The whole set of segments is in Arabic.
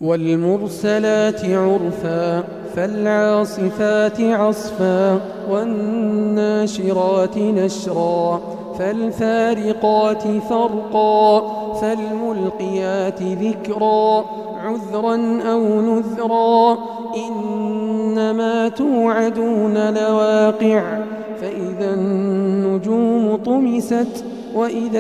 والمرسلات عرفا فالعاصفات عصفا والناشرات نشرا فالفارقات فرقا فالملقيات ذكرا عذرا أو نذرا إنما توعدون لواقع فإذا النجوم طمست وإذا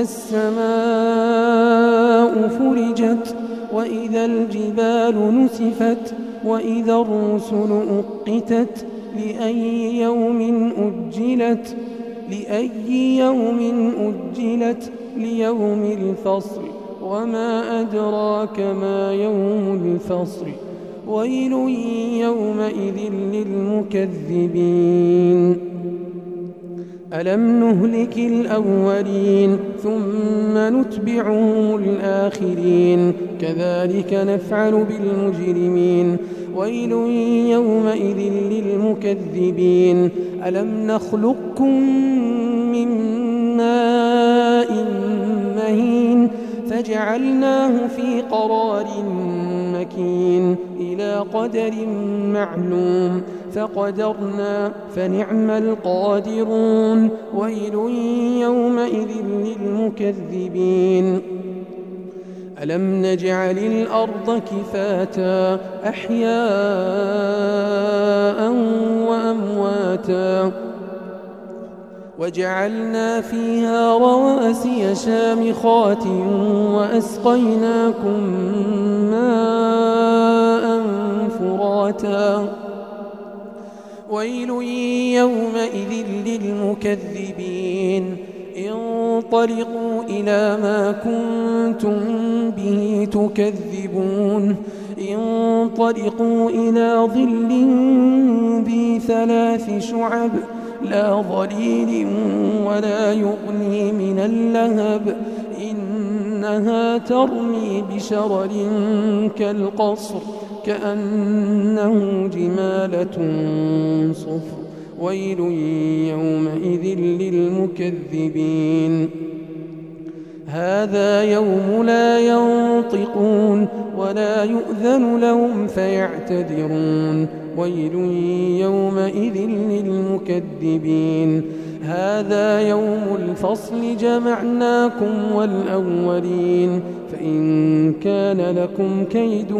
السماء فرجت وإذا الجبال نسفت وإذا الرسل أقتت لأي يوم أجلت ليوم الفصل وما أدراك ما يوم الفصل ويل يومئذ للمكذبين ألم نهلك الأولين ثم نتبعهم الآخرين كذلك نفعل بالمجرمين ويل يومئذ للمكذبين ألم نخلقكم من ماء مهين فجعلناه في قرار مكين إلى قدر معلوم فقدرنا فنعم القادرون ويل يومئذ للمكذبين ألم نجعل الأرض كفاتا أحياء وأمواتا وجعلنا فيها رواسي شامخات وأسقيناكم ماء فراتا ويل يومئذ للمكذبين انطلقوا إلى ما كنتم به تكذبون انطلقوا إلى ظل ذي 3 شعب لا ظليل ولا يغني من اللهب إنها ترمي بشرر كالقصر كأنه جمالة صفر ويل يومئذ للمكذبين هذا يوم لا ينطقون ولا يؤذن لهم فيعتذرون ويل يومئذ للمكذبين هذا يوم الفصل جمعناكم والأولين فإن كان لكم كيد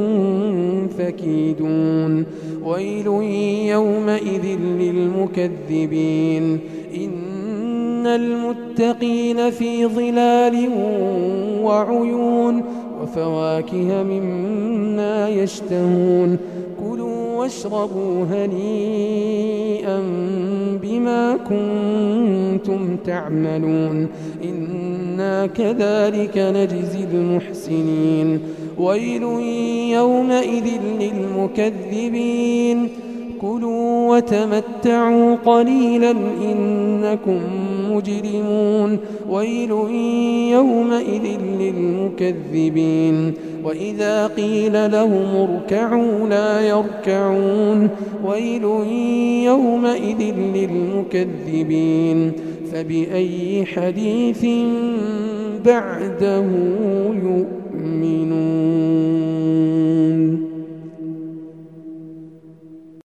فكيدون ويل يومئذ للمكذبين إن المتقين في ظلال وعيون وفواكه مما يشتهون كلوا واشربوا هنيئا بما كنتم تعملون إنا كذلك نجزي المحسنين ويل يومئذ للمكذبين كلوا وتمتعوا قليلا إنكم مجرمون ويل يومئذ للمكذبين وإذا قيل لهم اركعوا لا يركعون ويل يومئذ للمكذبين فبأي حديث بعده يؤمنون